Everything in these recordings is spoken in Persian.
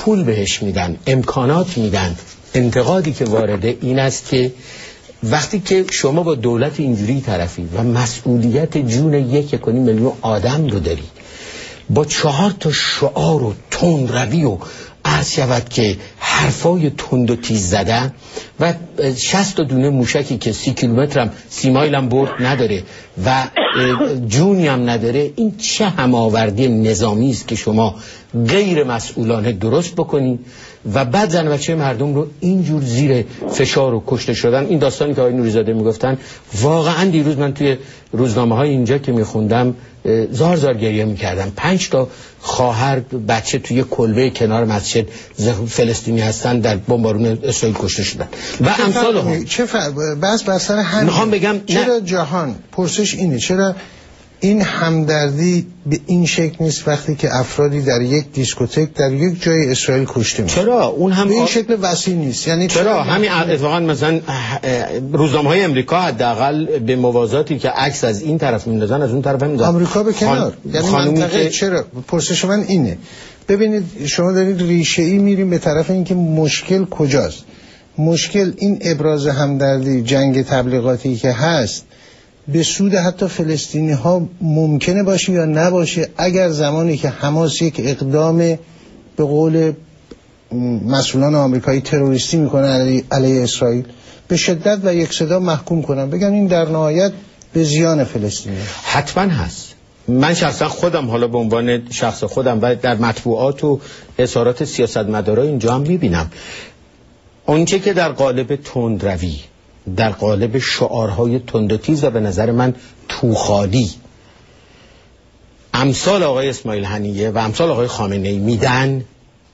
پول بهش میدن، امکانات میدن. انتقادی که وارده این است که وقتی که شما با دولت اینجوری طرفی و مسئولیت جون 1.5 میلیون آدم رو داری، با 4 تا شعار و تندروی و عرض شود که حرفای تند و تیز زدن و 60 دونه موشکی که 30 کیلومتر هم 30 مایل هم برد نداره و جونی هم نداره، این چه هماوردی نظامی است که شما غیر مسئولانه درست بکنی و بعد زن و بچه مردم رو اینجور زیر فشار و کشته شدن. این داستانی که آقای نوریزاده میگفتن واقعا دیروز من توی روزنامه های اینجا که میخوندم زار زار گریه میکردم. 5 تا خواهر بچه توی کلبه کنار مسجد فلسطینی هستن در بمبارون اسرائیل کشته شدن و امثال هم. چه بس سر همین میخوام بگم چرا جهان پرسش اینه، چرا این همدردی به این شکل نیست وقتی که افرادی در یک دیسکوتک در یک جای اسرائیل کشته میشن؟ چرا اون هم به این شکل وسیع نیست؟ یعنی چرا همین اتفاقا مثلا روزنامه‌های امریکا حداقل به موازاتی که عکس از این طرف میندازن از اون طرف هم میندازن. آمریکا به کنار. یعنی منطقه چرا؟ پرسش من اینه. ببینید شما دارید ریشه‌ای میریم به طرف اینکه مشکل کجاست. مشکل این ابراز همدردی، جنگ تبلیغاتی که هست به سود حتی فلسطینی ها ممکنه باشه یا نباشه اگر زمانی که حماس یک اقدام به قول مسئولان آمریکایی تروریستی میکنه علیه اسرائیل به شدت و یک صدا محکوم کنن، بگن این در نهایت به زیان فلسطینی حتما هست. من شخصا خودم حالا به عنوان شخص خودم و در مطبوعات و اظهارات سیاستمدارا اینجا هم میبینم اونچه که در قالب تندروی، در قالب شعارهای تند و تیز و به نظر من توخالی امثال آقای اسماعیل هنیه و امثال آقای خامنه‌ای میدن،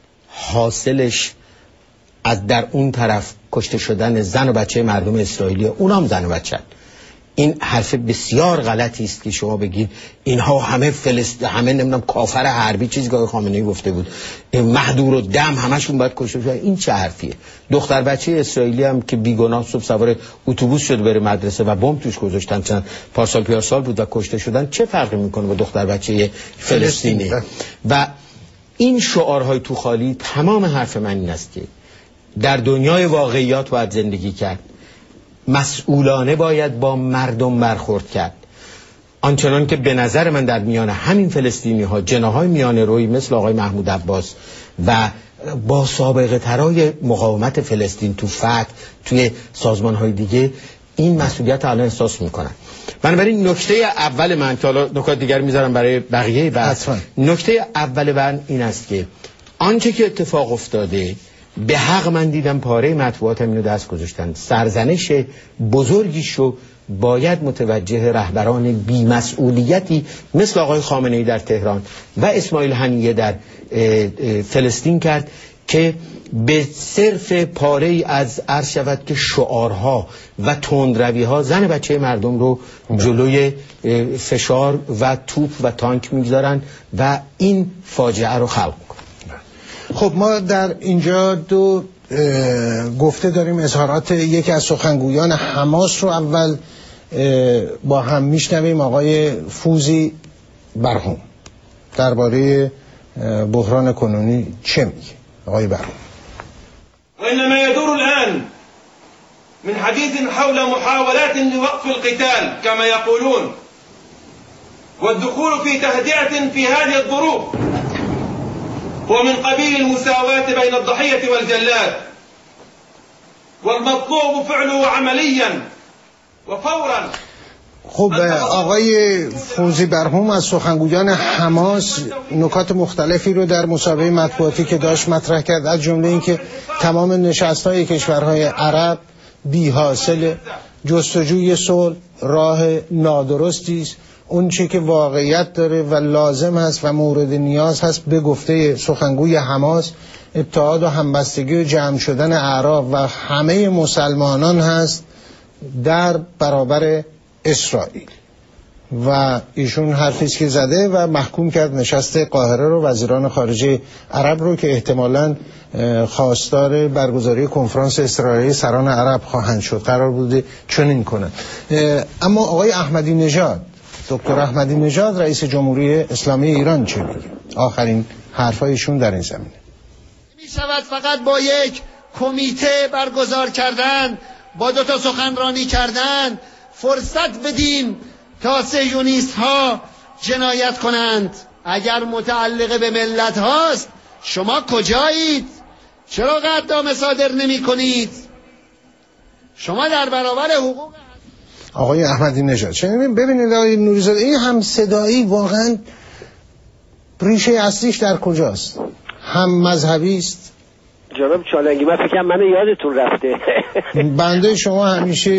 حاصلش از در اون طرف کشته شدن زن و بچه مردم اسرائیلی، اونام زن و بچه. این حرف بسیار غلطی است که شما بگید اینها همه همه نمیدونم کافر حربی، چیزی که آقای خامنه‌ای گفته بود مهدور و دم همشون باید کشته بشن. این چه حرفیه؟ دختر بچه اسرائیلی هم که بیگناه صبح سوار اتوبوس شد بره مدرسه و بمب توش گذاشتن چند پارسال بود و کشته شدن، چه فرقی میکنه با دختر بچه فلسطینی؟ و این شعارهای تو خالی، تمام حرف من این است که در دنیای واقعیات باید زندگی کرد، مسئولانه باید با مردم برخورد کرد. آنچنان که به نظر من در میان همین فلسطینی ها جناهای میانه روی مثل آقای محمود عباس و با سابقه ترای مقاومت فلسطین تو فتح توی سازمان های دیگه این مسئولیت الان احساس میکنن. بنابراین نکته اول من که حالا نکات دیگر میذارم برای بقیه بحث، نکته اول من این است که آنچه که اتفاق افتاده به حق من دیدم پاره مطبوعات اینو دست گذاشتن، سرزنش بزرگیشو باید متوجه رهبران بی‌مسئولیتی مثل آقای خامنه‌ای در تهران و اسماعیل هنیه در فلسطین کرد که به صرف پاره از عرض شود که شعارها و تندروی‌ها زن بچه مردم رو جلوی فشار و توپ و تانک میگذارن و این فاجعه رو خلق میکنن. خب ما در اینجا دو گفته داریم، اظهارات یکی از سخنگویان حماس رو اول با هم میشنویم. آقای فوزی برهم درباره بحران کنونی چه میگه؟ آقای برهم: وإنما يدور الآن من حديث حول محاولات لوقف القتال كما يقولون والدخول في تهدئة في هذه الظروف هو من قبيل المساواة بين الضحية والجلاد، والمطلوب فعله عمليا وفورا. خب آقای فوزی برهم از سخنگویان حماس نکات مختلفی رو در مسابقه مطبوعاتی که داشت مطرح کرد، از جمله اینکه تمام نشست‌های کشورهای عرب بی‌حاصل، جستجوی صلح راه نادرستی است، اون چی که واقعیت داره و لازم هست و مورد نیاز هست به گفته سخنگوی حماس اتحاد و همبستگی و جمع شدن اعراب و همه مسلمانان هست در برابر اسرائیل. و ایشون حرفی که زده و محکوم کرد نشست قاهره رو، وزیران خارجه عرب رو که احتمالاً خواستار برگزاری کنفرانس اسرائیلی سران عرب خواهند شد، قرار بوده چنین کنند. اما آقای احمدی نژاد، دکتر احمدی نژاد رئیس جمهوری اسلامی ایران چه میگه؟ آخرین حرفایشون در این زمینه. می شود فقط با یک کمیته برگزار کردن، با 2 سخنرانی کردن فرصت بدیم تا صهیونیست ها جنایت کنند. اگر متعلق به ملت هاست شما کجایید؟ چرا قدم صادر نمی کنید؟ شما در برابر حقوق آقای احمدی نژاد ببینید آقای نوری‌زاده، این هم صدایی واقعا ریشه اصلیش در کجاست؟ هم مذهبی است؟ جناب چالنگی من فکرم منو یادتون رفته. بنده شما همیشه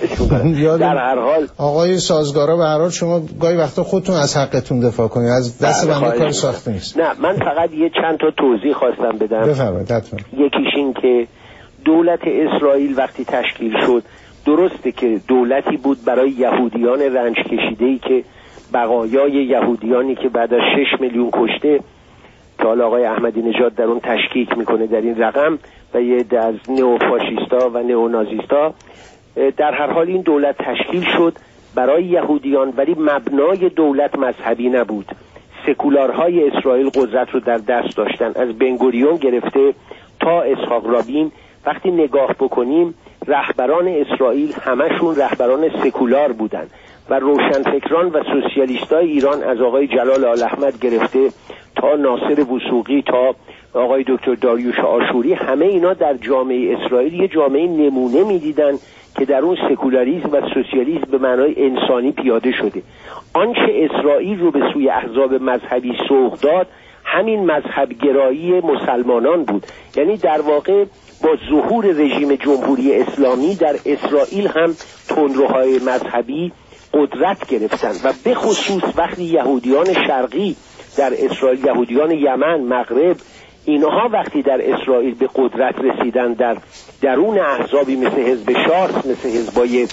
در هر حال آقای سازگارا، به هر حال شما گاهی وقتا خودتون از حقتون دفاع کنید، از دست بنده کار ساخته نیست. نه من فقط یه چند تا توضیح خواستم بدم. بفرمایید. یکیش این که دولت اسرائیل وقتی تشکیل شد درسته که دولتی بود برای یهودیان رنج کشیده‌ای که بقایای یهودیانی که بعد از 6 میلیون کشته که حالا آقای احمدی نژاد در اون تشکیک میکنه در این رقم و یه عده از نئوفاشیستا و نئونازیستا، در هر حال این دولت تشکیل شد برای یهودیان ولی مبنای دولت مذهبی نبود. سکولارهای اسرائیل قدرت رو در دست داشتن، از بنگوریون گرفته تا اسحاق رابین. وقتی نگاه بکنیم رهبران اسرائیل همشون رهبران سکولار بودن و روشنفکران و سوسیالیستای ایران از آقای جلال آل احمد گرفته تا ناصر وثوقی تا آقای دکتر داریوش آشوری، همه اینا در جامعه اسرائیل یه جامعه نمونه میدیدن که در اون سکولاریسم و سوسیالیسم به معنای انسانی پیاده شده. آنچه اسرائیل رو به سوی احزاب مذهبی سوق داد همین مذهب گرایی مسلمانان بود. یعنی در واقع با ظهور رژیم جمهوری اسلامی در اسرائیل هم تندروهای مذهبی قدرت گرفتن و به خصوص وقتی یهودیان شرقی در اسرائیل، یهودیان یمن، مغرب، اینها وقتی در اسرائیل به قدرت رسیدن در درون احزابی مثل حزب شارس، مثل حزبای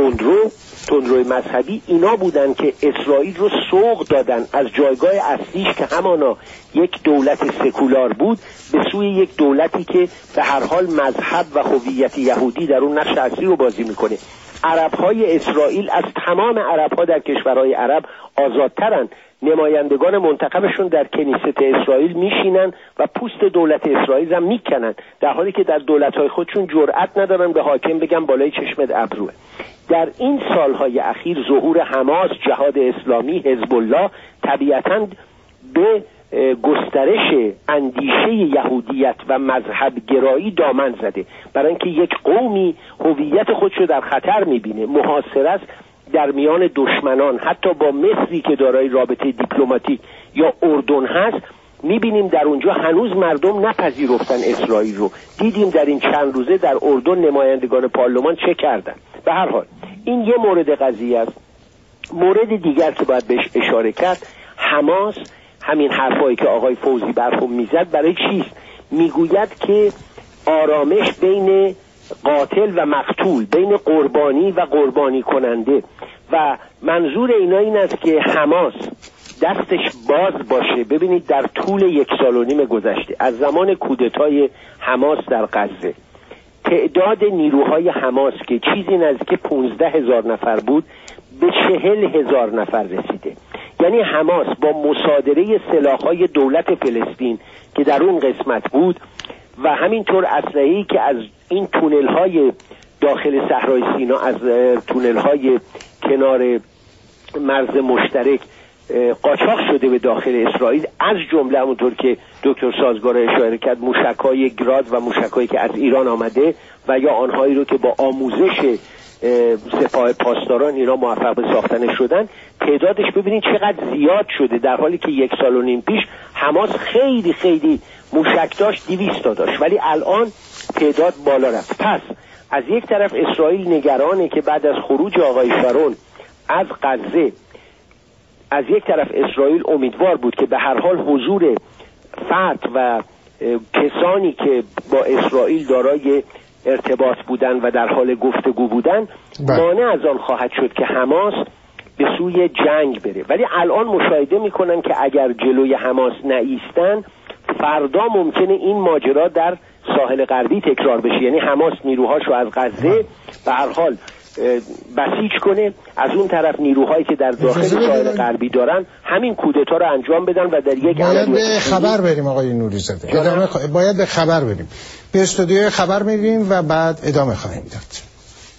تندروی مذهبی، اینا بودن که اسرائیل رو سوق دادن از جایگاه اصلیش که همانا یک دولت سکولار بود به سوی یک دولتی که به هر حال مذهب و هویت یهودی در اون نقش اصلی رو بازی میکنه. عربهای اسرائیل از تمام عربها در کشورهای عرب آزادترن. نمایندگان منتخبشون در کنیست اسرائیل میشینن و پوست دولت اسرائیل هم میکنن، در حالی که در دولتهای خودشون جرأت ندارن به حاکم بگن بالای چشمت ابروه. در این سالهای اخیر ظهور حماس، جهاد اسلامی، حزب الله طبیعتاً به گسترش اندیشه یهودیت و مذهب گرایی دامن زده، برای اینکه یک قومی هویت خودش رو در خطر میبینه، محاصره است در میان دشمنان. حتی با مصری که دارای رابطه دیپلماتیک یا اردن هست میبینیم در اونجا هنوز مردم نپذیرفتن اسرائیل رو. دیدیم در این چند روزه در اردن نمایندگان پارلمان چه کردن. به هر حال این یه مورد قضیه است. مورد دیگر که باید بهش اشاره کرد، حماس همین حرفایی که آقای فوزی برهم میزد برای چیست؟ میگوید که آرامش بین قاتل و مقتول، بین قربانی و قربانی کننده، و منظور اینا این است که حماس دستش باز باشه. ببینید در طول 1.5 سال گذشته از زمان کودتای حماس در غزه تعداد نیروهای حماس که چیزی نزدیک 15,000 نفر بود به 40,000 نفر رسیده. یعنی حماس با مصادره سلاح‌های دولت فلسطین که در اون قسمت بود و همینطور اسلحه‌ای که از این تونل‌های داخل صحرای سینا، از تونل‌های کنار مرز مشترک قاچاق شده به داخل اسرائیل، از جمله همونطور که دکتر سازگار اشاره کرد موشک‌های گراد و موشک‌هایی که از ایران آمده و یا آنهایی رو که با آموزش سپاه پاسداران اینا موفق به ساختن شدن. تعدادش ببینید چقدر زیاد شده، در حالی که 1.5 سال پیش حماس خیلی خیلی موشک داشت، 200 تا داشت، ولی الان تعداد بالا رفت. پس از یک طرف اسرائیل نگرانه که بعد از خروج آقای شارون از غزه، از یک طرف اسرائیل امیدوار بود که به هر حال حضور فرد و کسانی که با اسرائیل دارای ارتباط بودن و در حال گفتگو بودن مانع از آن خواهد شد که حماس به سوی جنگ بره. ولی الان مشاهده میکنن که اگر جلوی حماس نایستن فردا ممکنه این ماجرا در ساحل غربی تکرار بشه. یعنی حماس نیروهاشو از غزه به هر حال بسیج کنه، از اون طرف نیروهایی که در داخل ساحل غربی دارن همین کودتا رو انجام بدن و در یک باید به خبر بریم. آقای نوری‌زاده باید به خبر بریم، به استودیوی خبر میریم و بعد ادامه خواهیم داد.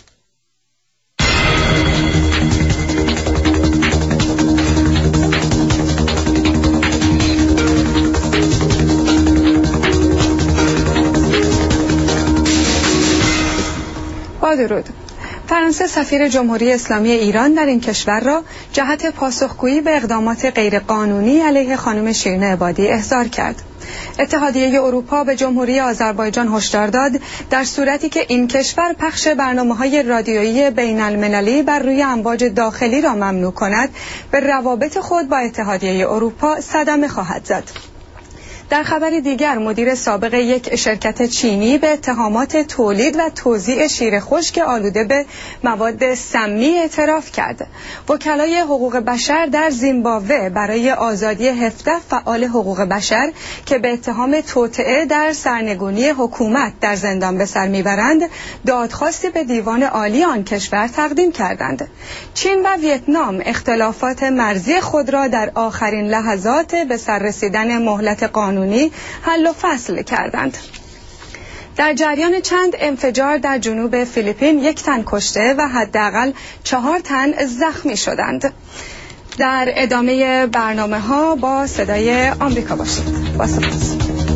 با درود. فرانسه سفیر جمهوری اسلامی ایران در این کشور را جهت پاسخگویی به اقدامات غیرقانونی علیه خانم شیرین عبادی احضار کرد. اتحادیه اروپا به جمهوری آذربایجان هشدار داد در صورتی که این کشور پخش برنامه‌های رادیویی بین‌المللی بر روی امواج داخلی را ممنوع کند، به روابط خود با اتحادیه اروپا صدمه خواهد زد. در خبر دیگر مدیر سابق یک شرکت چینی به اتهامات تولید و توزیع شیر خشک آلوده به مواد سمی اعتراف کرد. وکلای حقوق بشر در زیمبابوه برای آزادی 17 فعال حقوق بشر که به اتهام توطئه در سرنگونی حکومت در زندان به سر میبرند دادخواستی به دیوان عالی آن کشور تقدیم کردند. چین و ویتنام اختلافات مرزی خود را در آخرین لحظات به سر رسیدن مهلت قانونی حل و فصل کردند. در جریان چند انفجار در جنوب فیلیپین 1 تن کشته و حداقل 4 تن زخمی شدند. در ادامه برنامه‌ها با صدای آمریکا باشید. با سپاس.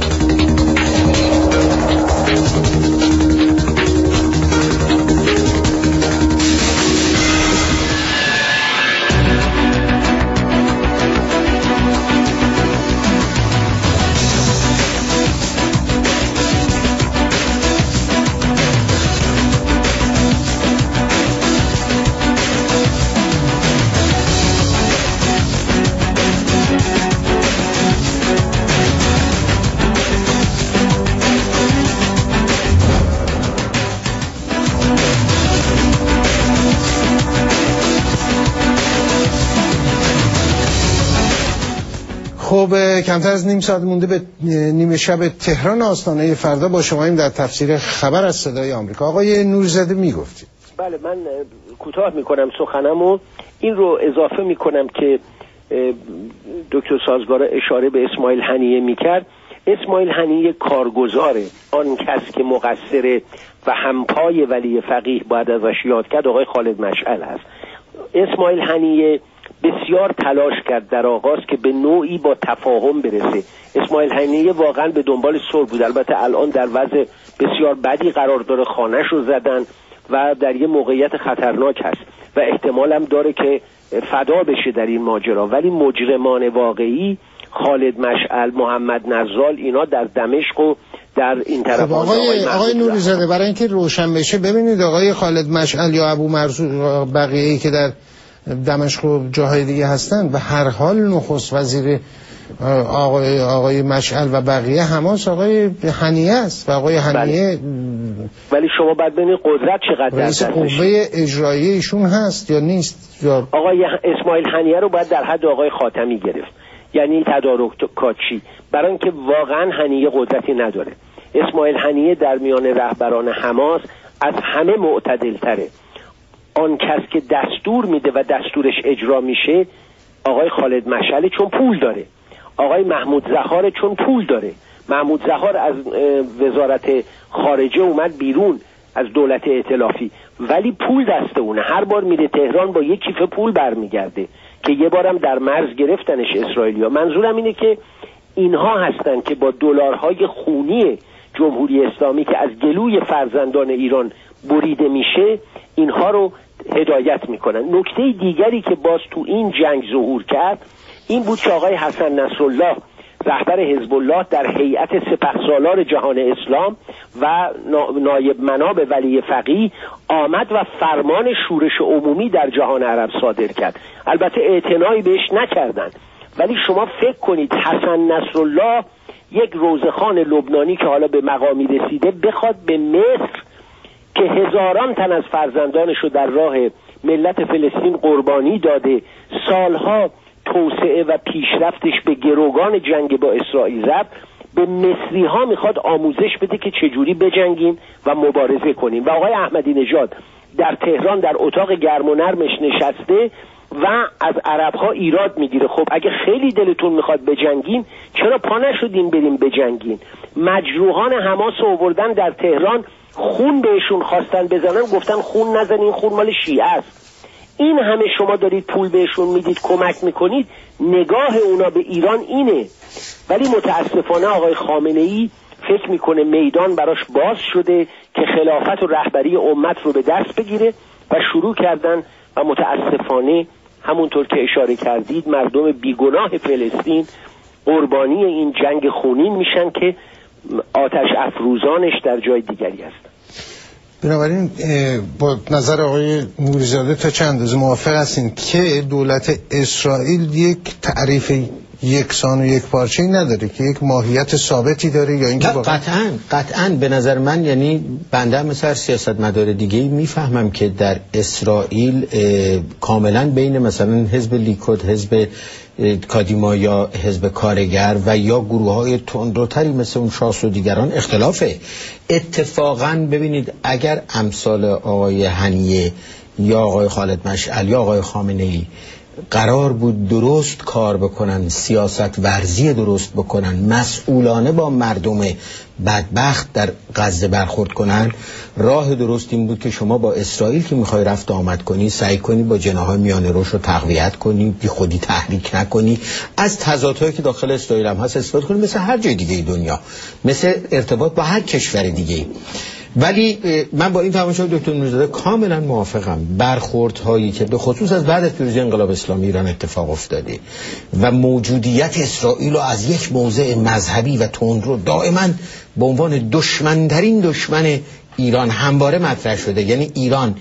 خب کمتر از نیم ساعت مونده به نیمه شب تهران آستانه فردا با شماییم در تفسیر خبر از صدای آمریکا. آقای نوری‌زاده میگفتید. بله، من کوتاه میکنم سخنمو. این رو اضافه میکنم که دکتر سازگارا اشاره به اسماعیل هنیه میکرد. اسماعیل هنیه کارگزاره، آن کس که مقصره و همپای ولی فقیه باید ازش یاد کرد آقای خالد مشعل هست. اسماعیل هنیه بسیار تلاش کرد در آغاز که به نوعی با تفاهم برسه. اسماعیل هنیه واقعا به دنبال صلح بود. البته الان در وضع بسیار بدی قرار داره، خانه‌ش رو زدن و در یه موقعیت خطرناک هست و احتمال هم داره که فدا بشه در این ماجرا. ولی مجرمان واقعی خالد مشعل، محمد نزال، اینا در دمشق و در این طرف. آقای نوری‌زاده برای اینکه روشن بشه، ببینید آقای خالد مشعل یا ابو مرزوق بقیه‌ای که در دمشق و جاهای دیگه هستن به هر حال نخست وزیر آقای مشعل و بقیه حماس آقای هنیه است و آقای هنیه ولی شما باید ببینید قدرت چقدر رئیس قوه اجرایی ایشون هست یا نیست. یا آقای اسماعیل هنیه رو باید در حد آقای خاتمی گرفت، یعنی تدارکاتی، برای اینکه واقعا هنیه قدرتی نداره. اسماعیل هنیه در میان رهبران حماس از همه معتدل تره. آن کس که دستور میده و دستورش اجرا میشه آقای خالد مشعل، چون پول داره. آقای محمود زهار چون پول داره. محمود زهار از وزارت خارجه اومد بیرون از دولت ائتلافی، ولی پول دست اونه. هر بار میره تهران با یک کیف پول برمیگرده که یه بارم در مرز گرفتنش اسرائیلیا. منظورم اینه که اینها هستن که با دلارهای خونی جمهوری اسلامی که از گلوی فرزندان ایران بریده میشه اینها رو هدایت میکنن. نکته دیگری که باز تو این جنگ ظهور کرد این بود که آقای حسن نصرالله رهبر حزب الله در هیئت سپهسالار جهان اسلام و نایب مناب ولی فقیه آمد و فرمان شورش عمومی در جهان عرب صادر کرد. البته اعتنایی بهش نکردن، ولی شما فکر کنید حسن نصرالله یک روزخان لبنانی که حالا به مقامی رسیده بخواد به مصر که هزاران تن از فرزندانش رو در راه ملت فلسطین قربانی داده، سالها توسعه و پیشرفتش به گروگان جنگ با اسرائیل رفت، به مصری ها میخواد آموزش بده که چجوری بجنگیم و مبارزه کنیم. و آقای احمدی نژاد در تهران در اتاق گرم و نرمش نشسته و از عربها ایراد میگیره. خب اگه خیلی دلتون میخواد بجنگین چرا پا نشدین بریم بجنگین؟ مجروحان حماس رو آوردن در تهران، خون بهشون خواستن بزنن، گفتن خون نزنین، خون مال شیعه است. این همه شما دارید پول بهشون میدید، کمک میکنید، نگاه اونا به ایران اینه. ولی متاسفانه آقای خامنه‌ای فکر میکنه میدان براش باز شده که خلافت و رهبری امت رو به دست بگیره و شروع کردن و متاسفانه همونطور که اشاره کردید مردم بیگناه فلسطین قربانی این جنگ خونین میشن که آتش افروزانش در جای دیگری هستن. بنابراین با نظر آقای نوری‌زاده تا چند اندازه موافق هستین که دولت اسرائیل یک تعریف یکسان و یک پارچه‌ای نداره که یک ماهیت ثابتی داره یا اینکه قطعاً به نظر من، یعنی بنده مثلا سیاستمدار دیگه میفهمم که در اسرائیل کاملا بین مثلا حزب لیکود، حزب کادیما یا حزب کارگر و یا گروه‌های تندروتری مثل اون شاس و دیگران اختلافه. اتفاقاً ببینید اگر امثال آقای هنیه یا آقای خالد مشعل یا آقای خامنه‌ای قرار بود درست کار بکنن، سیاست ورزی درست بکنن، مسئولانه با مردم بدبخت در غزه برخورد کنن، راه درست این بود که شما با اسرائیل که میخوای رفت آمد کنی سعی کنی با جناح‌های میانه روش رو تقویت کنی، بی خودی تحریک نکنی، از تضادهایی که داخل اسرائیل هم هست استفاده کنی، مثل هر جای دیگه دنیا، مثل ارتباط با هر کشور دیگه. ولی من با این تماشای دکتر نوری‌زاده کاملا موافقم. برخوردهایی که به خصوص از بعد از پیروزی انقلاب اسلامی ایران اتفاق افتاده و موجودیت اسرائیل رو از یک موضع مذهبی و تندرو دائما به عنوان دشمنترین دشمن ایران همواره مطرح شده، یعنی ایران،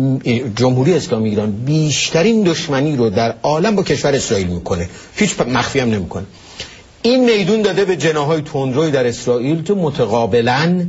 جمهوری اسلامی ایران بیشترین دشمنی رو در عالم با کشور اسرائیل میکنه، هیچ مخفی هم نمیکنه. این میدون داده به جناح‌های تندروی در اسرائیل که متقابلاً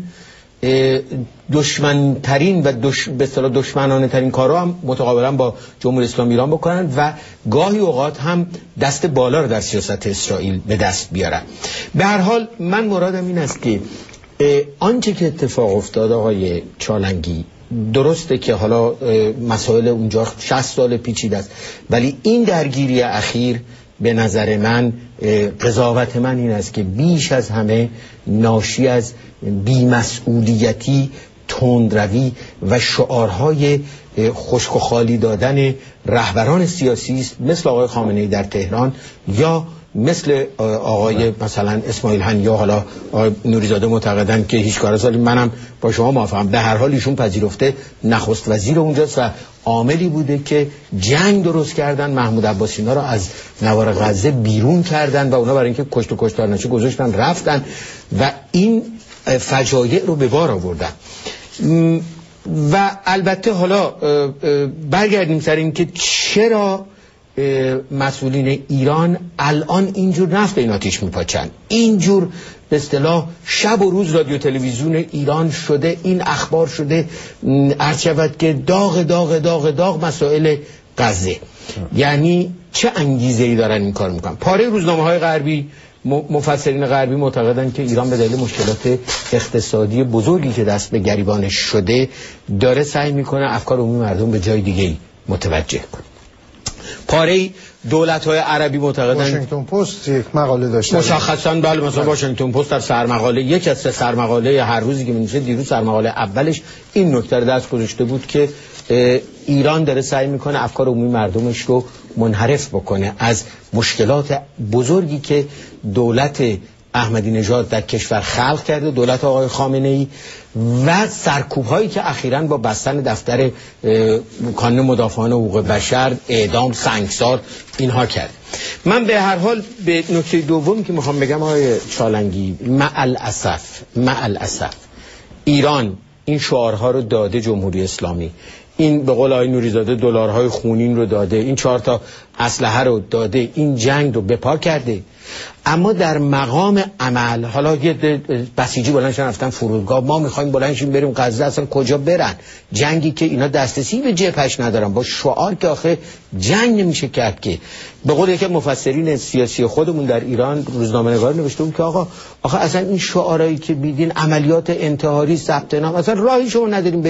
دشمنترین و به اصطلاح دشمنانه ترین کارها هم متقابلا با جمهوری اسلامی ایران بکنن و گاهی اوقات هم دست بالا رو در سیاست اسرائیل به دست بیارن. به هر حال من مرادم این است که آنچه که اتفاق افتاد آقای چالنگی، درسته که حالا مسائل اونجا 60 سال پیچیده است، ولی این درگیری اخیر به نظر من، قضاوت من این است که بیش از همه ناشی از بی‌مسئولیتی، تندروی و شعارهای خشک و خالی دادن رهبران سیاسی است، مثل آقای خامنه‌ای در تهران یا مثل آقای مثلا اسماعیل هنیه یا حالا آقای نوری‌زاده معتقدن که هیچ کار سالی. منم با شما موافقم. به هر حال ایشون پذیرفته نخست وزیر اونجاست و عاملی بوده که جنگ درست کردن، محمود عباسی اینا رو از نوار غزه بیرون کردن و اونا برای اینکه کشت و کشتار نشه گذاشتن رفتن و این فجایع رو به بار آوردن. و البته حالا برگردیم سر این که چرا مسئولین ایران الان اینجور نفت این آتیش میپاچن، اینجور به اصطلاح شب و روز رادیو تلویزیون ایران شده، این اخبار شده عرض شود که داغ داغ داغ داغ مسائل غزه. یعنی چه انگیزه ای دارن این کار میکنن؟ پاره روزنامه‌های غربی، مفسرین غربی معتقدن که ایران به دلیل مشکلات اقتصادی بزرگی که دست به گریبانش شده داره سعی میکنه افکار عمومی مردم به جای دیگه متوجه کنه. پاره دولت‌های عربی معتقدن، واشنگتن پست یک مقاله داشته مشخصاً، بله، مثلا واشنگتن پست در سرمقاله، یکی از سرمقاله هر روزی که می‌نویسه، دیروز سرمقاله اولش این نکته رو دست گذاشته بود که ایران داره سعی میکنه افکار عمومی مردمش رو منحرف بکنه از مشکلات بزرگی که دولت احمدی نژاد در کشور خلق کرده، دولت آقای خامنه‌ای، و سرکوب‌هایی که اخیراً با بستن دفتر کانون مدافعان حقوق بشر، اعدام، سنگسار اینها کرد. من به هر حال به نکته دومی که میخوام بگم آقای چالنگی، معالاسف ایران این شعارها رو داده، جمهوری اسلامی این به قول آقای نوری‌زاده دلارهای خونین رو داده، این 4 تا اسلحه رو داده، این جنگ رو بپا کرده، اما در مقام عمل حالا یه بسیجی بلندشن رفتن فرودگاه، ما میخوایم بلندشیم بریم غزه، اصلا کجا برن؟ جنگی که اینا دسترسی به جبهش ندارن، با شعار که آخه جنگ نمیشه کرد. که به قول یکی مفسرین سیاسی خودمون در ایران، روزنامه‌نگار نوشته بود که آقا اصلا این شعارهایی که میدین عملیات انتحاری، ثبت نام، اصلا راهی شما نداریم